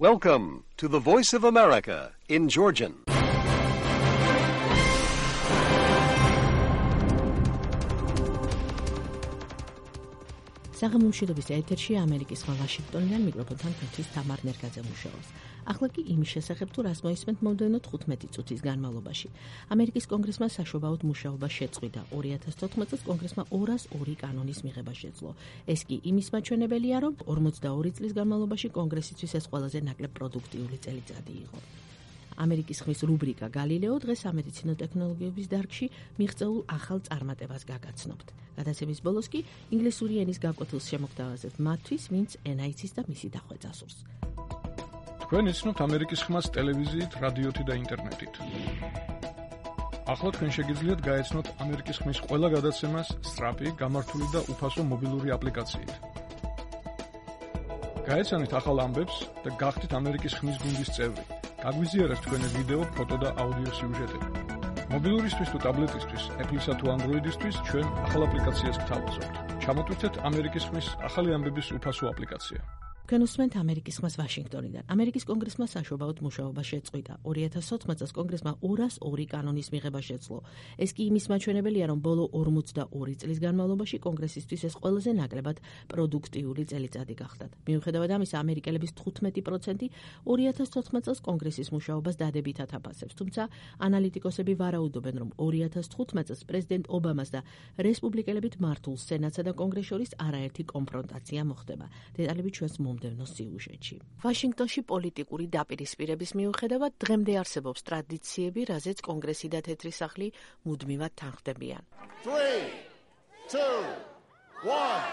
Welcome to the Voice of America in Georgian. საღამომშვიდობის ეთერში ამერიკის ხმა ვაშინგტონიდან მიკროფონთან ქართლის თამარ ნერგაძე მუშაობს. ახლა კი იმის შესახებ თუ რას მოისმენთ მომდევნო 15 წუთის განმავლობაში. ამერიკის კონგრესმა საშობაოდ მუშაობა შეწყვიტა. 2014 წელს კონგრესმა 202 კანონის მიღება შეძლო. ეს კი იმის მაჩვენებელია, რომ 42 წლის განმავლობაში კონგრესისთვის ეს ყველაზე ნაკლებ პროდუქტიული წელიწადი იყო. ამერიკის ხმის რუბრიკა გალილეო დღეს სამედიცინო ტექნოლოგიების დარგში მიღწეულ ახალ წარმატებას გაგაცნობთ. გადაცემის ბოლოს კი ინგლისური ენის გაკვეთილს შემოგთავაზებთ მათთვის, ვინც ენა იცის და მისი დახვეწა სურს. თქვენ იცნობთ ამერიკის ხმას ტელევიზიით, რადიოთი და ინტერნეტით. ახლა თქვენ შეგიძლიათ გაეცნოთ ამერიკის ხმის ყველა გადაცემას სწრაფი, გამართული და უფასო მობილური აპლიკაციით. გაეცანით ახალ ამბებს და გახდით ამერიკის ხმის გუნდის წევრი. გაგვიზიარეთ თქვენი ვიდეო, ფოტო და აუდიო სიუჟეტები. მობილურისთვის თუ ტაბლეტისთვის, Apple-ისა თუ Android-ისთვის ჩვენ ახალ აპლიკაციას გთავაზობთ. ჩამოტვირთეთ ამერიკის ხმის ახალი ამბების უფასო აპლიკაცია. თქვენ უსმენთ ამერიკის ხმას ვაშინგტონიდან. ამერიკის კონგრესმა საშობაოდ მუშაობა შეწყვიტა. 2014 წელს კონგრესმა 202 კანონის მიღება შეძლო. ეს კი იმის მაჩვენებელია, რომ ბოლო 42 წლის განმავლობაში კონგრესისთვის ეს ყველაზე ნაკლებად პროდუქტიული წელიწადი გახდათ. მიუხედავად ამისა, ამერიკელების 15% 2014 წელს კონგრესის მუშაობას დადებითად აფასებს. თუმცა ანალიტიკოსები ვარაუდობენ, რომ 2015 წელს პრეზიდენტ ობამას და რესპუბლიკელებით მართულ სენატსა და კონგრესს შორის არაერთი კონფრონტაცია მოხდება. დეტალები ჩვენს მომდევნო სიუჟეტში. ვაშინგტონში პოლიტიკური დაპირისპირების მიუხედავად დღემდე არსებობს ტრადიციები, რაზეც კონგრესი და თეთრი სახლი მუდმივად თანხმდებიან. 3, 2, 1.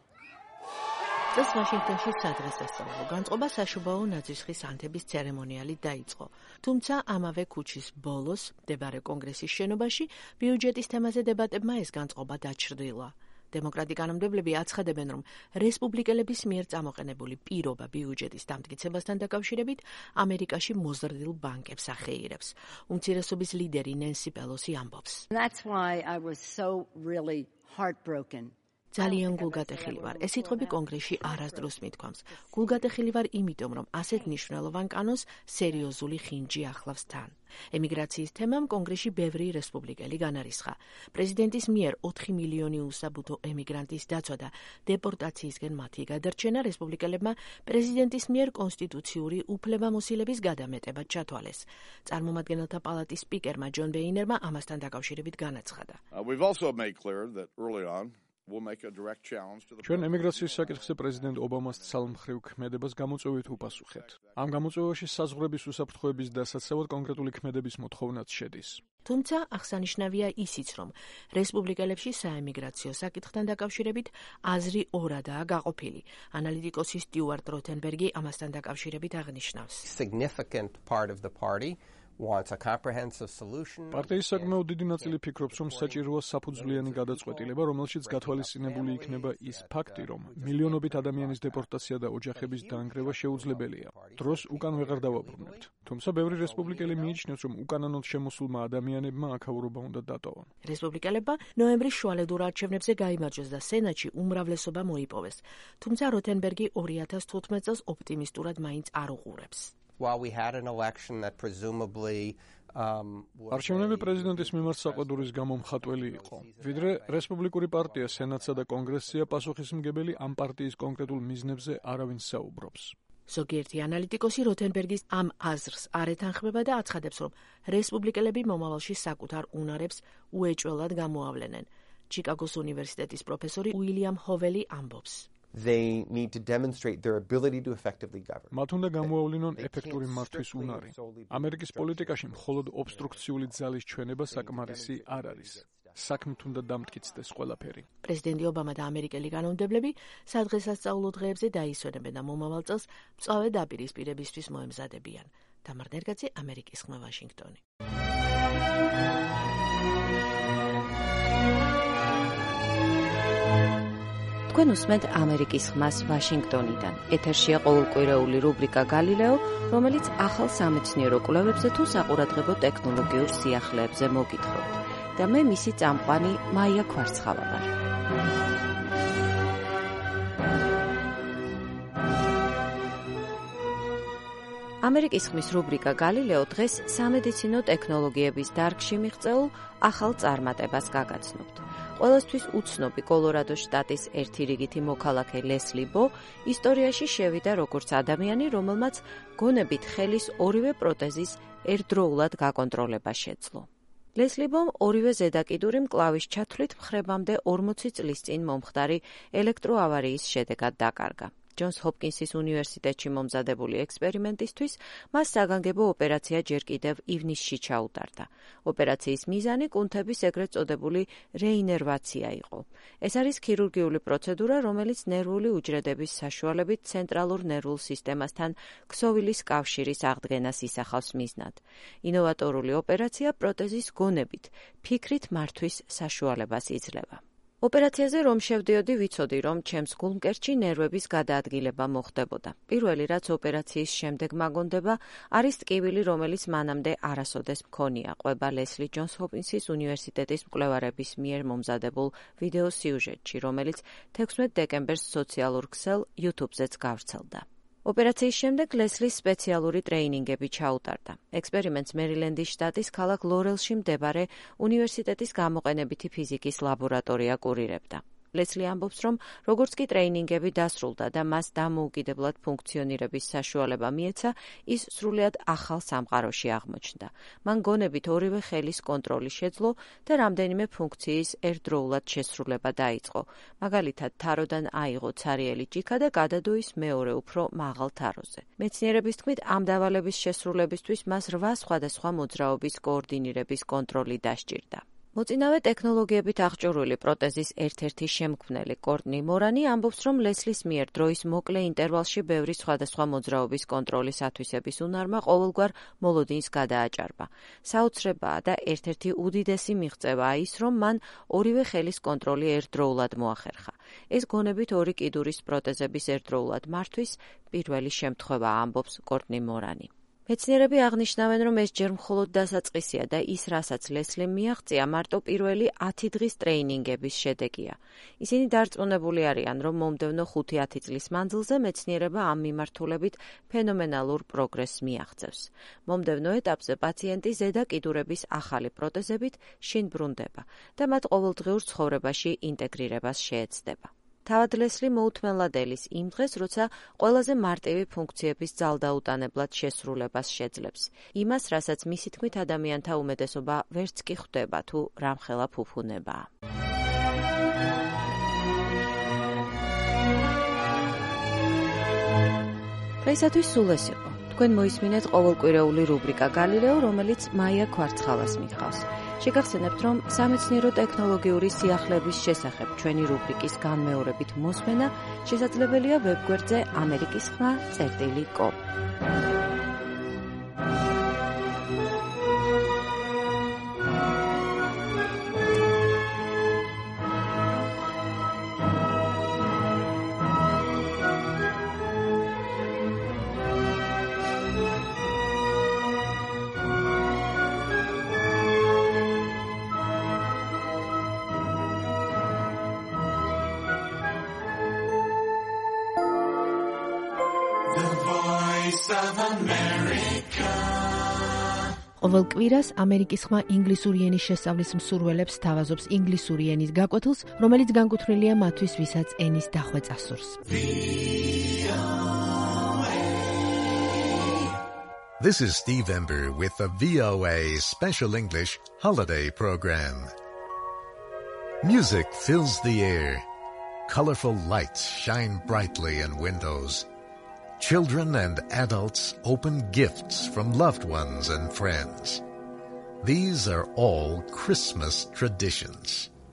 წელს ვაშინგტონში სადღესასწაულო განწყობა საშობაო ნაძვისხის ანთების ცერემონიალით დაიწყო. თუმცა ამავე ქუჩის ბოლოს მდებარე კონგრესის შენობაში ბიუჯეტის თემაზე დებატებმა ეს განწყობა დაჩრდილა. დემოკრატი კანონმდებლები აცხადებენ, რომ რესპუბლიკელების მიერ წამოყენებული პირობა ბიუჯეტის დამტკიცებასთან დაკავშირებით ამერიკაში მოზრდილ ბანკებს ახეირებს. უმცირესობის ლიდერი ნენსი პელოსი ამბობს. That's why I was so really heartbroken. ძალიან გულგატეხილი ვარ. ეს სიტყვები კონგრესში არასდროს მithქვამს. გულგატეხილი ვარ იმიტომ, რომ ასეთ მნიშვნელოვან კანონს სერიოზული ხინჯი ახლავს თან. ემიგრაციის თემამ კონგრესში ბევრი რესპუბლიკელი განარისხა. პრეზიდენტის მიერ 4 მილიონი უსაბუთო ემიგრანტის დაცვა და დეპორტაციისგან მათი გადარჩენა რესპუბლიკელებმა პრეზიდენტის მიერ კონსტიტუციური უფლებამოსილების გადამეტებად ჩათვალეს. წარმომადგენელთა პალატის სპიკერმა ჯონ ბეინერმა ამასთან დაკავშირებით განაცხადა. We've also made clear that early on we'll make a direct challenge to the ჩვენ ემიგრაციის საკითხზე პრეზიდენტ ობამას ცალმხრივ ქმედებას გამოწვევით უპასუხეთ. ამ გამოწვევაში საზღვრების უსაფრთხოების და საცავად კონკრეტული ქმედების მოთხოვნაც შედის. თუმცა აღსანიშნავია ისიც, რომ რესპუბლიკელებში საემიგრაციო საკითხთან დაკავშირებით აზრი ორადაა გაყოფილი. ანალიტიკოსი სტიუარტ როთენბერგი ამასთან დაკავშირებით აღნიშნავს. Significant part of the party wants a comprehensive solution. პარტიის საკმაოდ დიდი ნაწილი ფიქრობს, რომ საჭიროა საფუძვლიანი გადაწყვეტილება, რომელშიც გათვალისწინებული იქნება ის ფაქტი, რომ მილიონობით ადამიანის დეპორტაცია და ოჯახების დაანგრევა შეუძლებელია. დროს უკან ვეღარ დავაბრუნებთ. თუმცა ბევრი რესპუბლიკელი მიიჩნევს, რომ უკანონოდ შემოსულმა ადამიანებმა აქაურობა უნდა დატოვონ. რესპუბლიკელებმა ნოემბრის შუალედურ არჩევნებზე გაიმარჯვეს და სენატში უმრავლესობა მოიპოვეს. თუმცა როთენბერგი 2015 წელს ოპტიმისტურად მაინც არ უყურებს. While we had an election that presumably არჩევნები პრეზიდენტის მიმართ საყდურის გამო მხატველი იყო. ვიდრე რესპუბლიკური პარტია სენატსა და კონგრესია პასუხისმგებელი ამ პარტიის კონკრეტულ მიზნებზე არავინ საუბრობს. ზოგიერთი ანალიტიკოსი როთენბერგის ამ აზრს არ ეთანხმება და აცხადებს, რომ რესპუბლიკელები მომავალში საკუთარ უნარებს უეჭველად გამოავლენენ. ჩიკაგოს უნივერსიტეტის პროფესორი უილიამ ჰოველი ამბობს. They need to demonstrate their ability to effectively govern. მათ უნდა გამოავლინონ ეფექტური მართვის უნარი. ამერიკის პოლიტიკაში მხოლოდ ობსტრუქციული ძალის ჩვენება საკმარისი არ არის. საქმით უნდა დამტკიცდეს ყველაფერი. პრეზიდენტი ობამა და ამერიკელი კანონმდებლები სადღესასწაულო დღეებზე დაისვენებენ და მომავალ წელს მწვავე დაპირისპირებისთვის მოემზადებიან. თამარ ნერგაძე, ამერიკის ხმა, ვაშინგტონი. თქვენ უსმენთ ამერიკის ხმას ვაშინგტონიდან. ეთერშია ყოველკვირეული რუბრიკა გალილეო, რომელიც ახალ სამეცნიერო კვლევებზე თუ საყურადღებო ტექნოლოგიურ სიახლეებზე მოგითხრობთ. და მე მისი წამყვანი მაია ქვარცხალა ვარ. ამერიკის ხმის რუბრიკა გალილეო დღეს სამედიცინო ტექნოლოგიების დარგში მიღწეულ ახალ წარმატებას გაგაცნობთ. ყველასთვის უცნობი კოლორადოს შტატის ერთი რიგითი მოქალაქე ლესლი ბო ისტორიაში შევიდა როგორც ადამიანი, რომელმაც გონებით ხელის ორივე პროტეზის ერთდროულად გაკონტროლება შეძლო. ლესლი ბომ ორივე ზედაკიდური მკლავის ჩათვლით მხრებამდე 40 წლის წინ მომხდარი ელექტროავარიის შედეგად დაკარგა. ჯონს ჰოპკინსის უნივერსიტეტში მომზადებული ექსპერიმენტისთვის მას საგანგებო ოპერაცია ჯერ კიდევ ივნისში ჩაუტარდა. ოპერაციის მიზანი კუნთების ეგრეთ წოდებული რეინერვაცია იყო. ეს არის ქირურგიული პროცედურა, რომელიც ნერვული უჯრედების საშუალებით ცენტრალურ ნერვულ სისტემასთან ქსოვილის კავშირის აღდგენას ისახავს მიზნად. ინოვატორული ოპერაცია პროტეზის გონებით, ფიქრით მართვის საშუალებას იძლევა. ოპერაციაზე რომ შევდიოდი, ვიცოდი, რომ ჩემს გულმკერდში ნერვების გადაადგილება მოხდებოდა. პირველი, რაც ოპერაციის შემდეგ მაგონდება, არის ტკივილი, რომელიც მანამდე არასოდეს მქონია, ყვება ლესლი ჯონს ჰოპკინსის უნივერსიტეტის მკვლევარების მიერ მომზადებულ ვიდეო სიუჟეტში, რომელიც 16 დეკემბერს სოციალურ ქსელ YouTube-ზეც გავრცელდა. ოპერაციის შემდეგ ლესლის სპეციალური ტრეინინგები ჩაუტარდა. ექსპერიმენტს მერილენდის შტატის ქალაქ ლორელში მდებარე უნივერსიტეტის გამოყენებითი ფიზიკის ლაბორატორია კურირებდა. ლესლი ამბობს, რომ როგორც კი ტრეინინგები დასრულდა და მას დამოუკიდებლად ფუნქციონირების საშუალება მიეცა, ის სრულიად ახალ სამყაროში აღმოჩნდა. მან გონებით ორივე ხელის კონტროლი შეძლო და რამდენიმე ფუნქციის ერთდროულად შესრულება დაიწყო. მაგალითად, თაროდან აიღო ცარიელი ჭიქა და გადადო ის მეორე უფრო მაღალ თაროზე. მეცნიერების თქმით, ამ დავალების შესრულებისთვის მას 8 სხვადასხვა მოძრაობის კოორდინირების კონტროლი დასჭირდა. მოწინავე ტექნოლოგიებით აღჭურვილი პროტეზის ერთ-ერთი შემქმნელი კორტნი მორანი ამბობს, რომ ლესლის მიერ დროის მოკლე ინტერვალში ბევრი სხვადასხვა მოძრაობის კონტროლის ათვისების უნარმა ყოველგვარ მოლოდინს გადააჭარბა. საოცრებაა და ერთ-ერთი უდიდესი მიღწევაა ის, რომ მან ორივე ხელის კონტროლი ერთდროულად მოახერხა. ეს გონებით ორი კიდურის პროტეზების ერთდროულად მართვის პირველი შემთხვევაა, ამბობს კორტნი მორანი. მეცნიერები აღნიშნავენ, რომ ეს ჯერ მხოლოდ დასაწყისია და ის, რასაც ლესლიმ მიაღწია, მარტო პირველი 10 დღის ტრეინინგების შედეგია. ისინი დარწმუნებული არიან, რომ მომდევნო 5-10 წლის მანძილზე მეცნიერება ამ მიმართულებით ფენომენალურ პროგრესს მიაღწევს. მომდევნო ეტაპზე პაციენტი ზედა კიდურების ახალი პროტეზებით შინ ბრუნდება და მათ ყოველდღიურ ცხოვრებაში ინტეგრირებას შეეცდება. თავად ლესლი მოუთმენლად ელის იმ დღეს, როცა ყველაზე მარტივი ფუნქციების ძალდაუტანებლად შესრულებას შეძლებს. იმას, რასაც მისი თქმით ადამიანთა უმეტესობა ვერც კი ხვდება, თუ რამხელა ფუფუნებაა. დღეისათვის სულ ეს იყო. თქვენ მოისმინეთ ყოველკვირეული რუბრიკა გალილეო, რომელიც მაია ქვარცხალას მიხავს. შეგახსენებთ, რომ სამეცნიერო ტექნოლოგიური სიახლეების შესახებ ჩვენი რუბრიკის განმეორებით მოსმენა შესაძლებელია ვებგვერდზე amerikisxma.com. ყოველ კვირას ამერიკის ხმა ინგლისური ენის შესწავლის მსურველებს თავაზობს ინგლისური ენის გაკვეთილს, რომელიც განკუთვნილია მათთვის, ვისაც ენის დახვეწა სურს. This is Steve Ember with the VOA Special English Holiday Program. Music fills the air. Colorful lights shine brightly in windows. Children and adults open gifts from loved ones and friends. These are all Christmas traditions.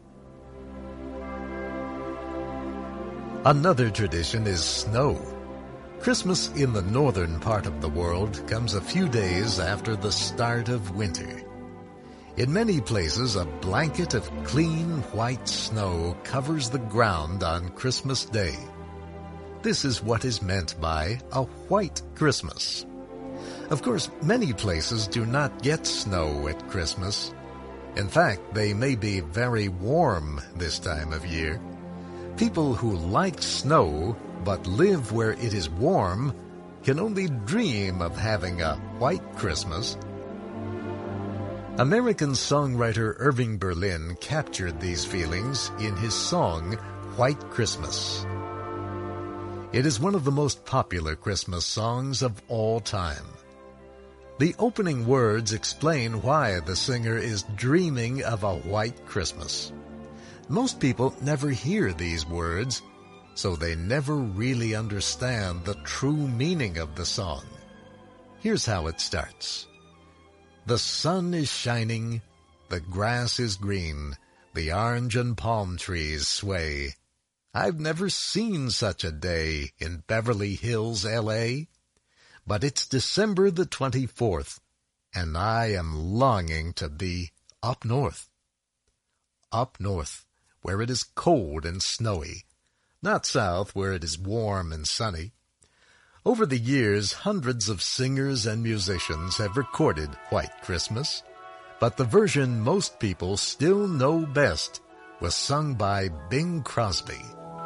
Another tradition is snow. Christmas in the northern part of the world comes a few days after the start of winter. In many places, a blanket of clean white snow covers the ground on Christmas Day. This is what is meant by a white Christmas. Of course, many places do not get snow at Christmas. In fact, they may be very warm this time of year. People who like snow but live where it is warm can only dream of having a white Christmas. American songwriter Irving Berlin captured these feelings in his song, White Christmas. It is one of the most popular Christmas songs of all time. The opening words explain why the singer is dreaming of a white Christmas. Most people never hear these words, so they never really understand the true meaning of the song. Here's how it starts. The sun is shining, the grass is green, the orange and palm trees sway. I've never seen such a day in Beverly Hills, L.A., but it's December the 24th, and I am longing to be up north. Up north, where it is cold and snowy, not south where it is warm and sunny. Over the years, hundreds of singers and musicians have recorded White Christmas, but the version most people still know best was sung by Bing Crosby.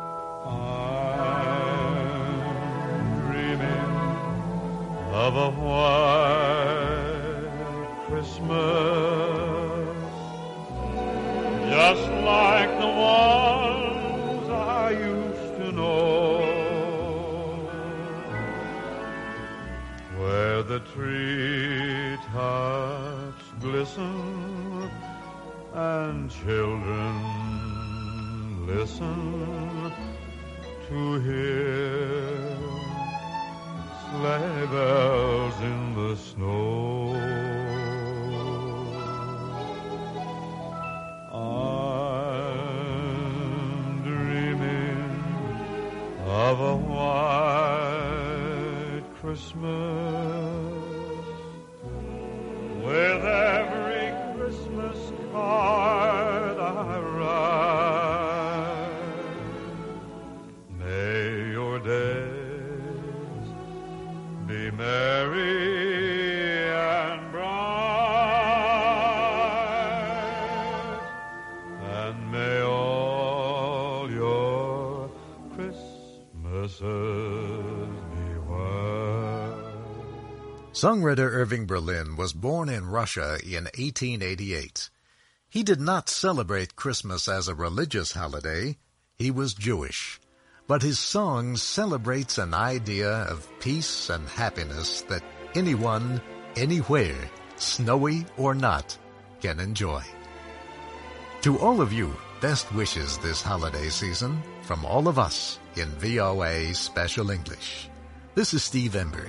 I'm dreaming of a white Christmas, just like the ones I used to know, where the treetops glisten and children listen to hear sleigh bells in the snow. I'm dreaming of a white Christmas, with every Christmas card I write. May your days be merry and bright, and may all your Christmases be white. Songwriter Irving Berlin was born in Russia in 1888. He did not celebrate Christmas as a religious holiday. He was Jewish. But his song celebrates an idea of peace and happiness that anyone, anywhere, snowy or not, can enjoy. To all of you, best wishes this holiday season from all of us in VOA Special English. This is Steve Embury.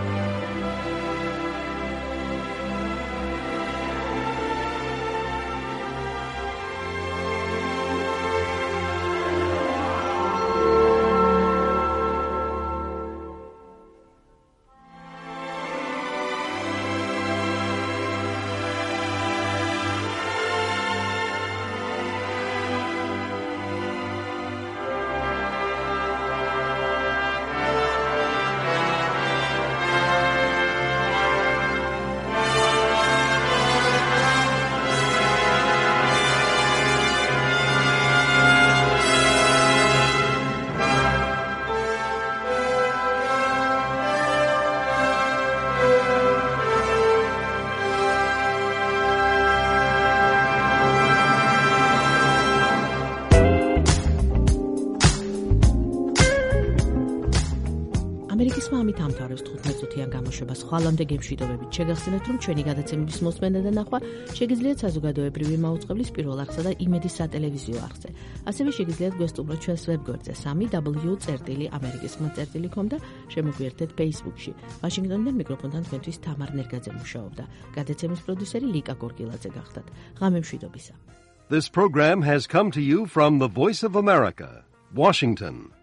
ამერიკის მამით ამთავრებს 15-წუთიან გამოშვებას. ხვალამდე გემშვიდობებით შეგახსენებთ, რომ ჩვენი გადაცემების მოსმენა და ნახვა შეგიძლიათ საზოგადოებრივი მაუწყებლის პირველ არხსა და იმედის სატელევიზიო არხზე. ასევე შეგიძლიათ გვესტუმროთ ჩვენს ვებგვერდზე www.amerikisma.com და შემოგვიერთდეთ Facebook-ში. ვაშინგტონიდან მიკროფონთან თქვენთვის თამარ ნერგაძე მუშაობდა. გადაცემის პროდიუსერი ლიკა გორგილაძე გახდათ. ღამე მშვიდობისა. This program has come to you from the Voice of America, Washington.